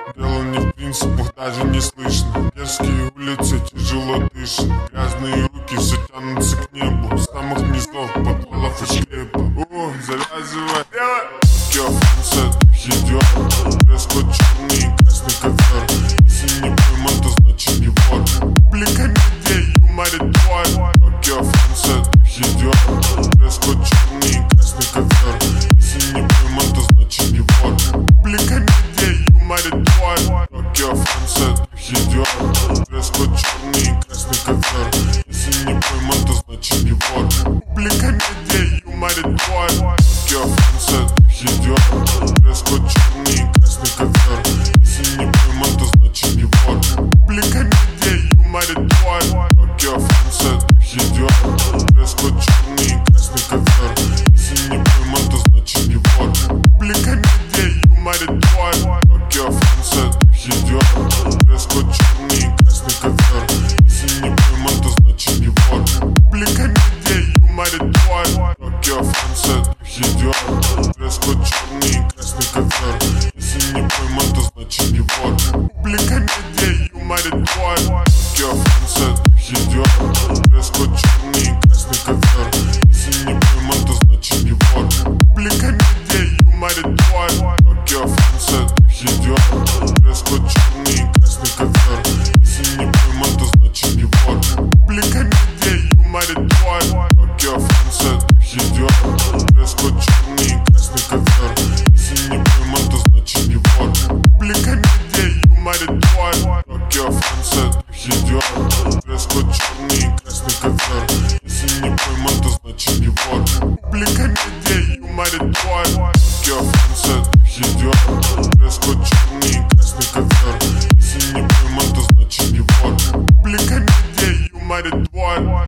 Дело не в принципах, даже не слышно. Дерзкие улицы, тяжело дышат. Грязные руки все тянутся к небу. С самых низов подвалов и шлепа. О, завязывай дело. Токио, Франция, идет. Дресс-код черный и красный ковер. Если не пойман, то значит не вор. Публика медиа, юморит твой. Токио, Франция, идет. Дресс-код черный и красный ковер. Если не пойман, то значит не вор. Публика медиа, юморит твой. Токио, Франция, идет. Дресс-код черный и красный ковер. Если не пойман, то значит не вор. Публика медиа, юморит твой. Токио, Франция, идет. Дресс-код черный и красный ковер. Если не пойман, то значит не вор. Публика медиа, юморит твой. Токио, Франция, идет. Дресс-код черный и красный ковер. Если не пойман, то значит не вор. Публика медиа, юморит твой. Токио, Франция, идет. Дресс-код черный и красный ковер. Если не пойман, то значит не вор. Публика медиа, юморит твой. Токио, Франция, идет. Дресс-код черный и красный ковер. Если не пойман, то значит не вор. Публика медиа, юморит твой. Токио, Франция, идет. Дресс-код черный и красный ковер. Если не пойман, то значит не вор. Публика медиа, юморит твой. Токио, Франция, идет. Дресс-код черный и красный ковер. Если не пойман, то значит не вор. Публика медиа, юморит твой. Токио, Франция, идет. Дресс-код черный и красный ковер. Если не пойман, то значит не вор. Публика медиа, юморит твой. Токио, Франция, идет. Дресс-код черный и красный ковер. Если не пойман, то значит не вор. Публика медиа, юморит твой. Токио, Франция, идет. Дресс-код черный и красный ковер. Если не пойман, то значит не вор. Публика медиа, юморит твой.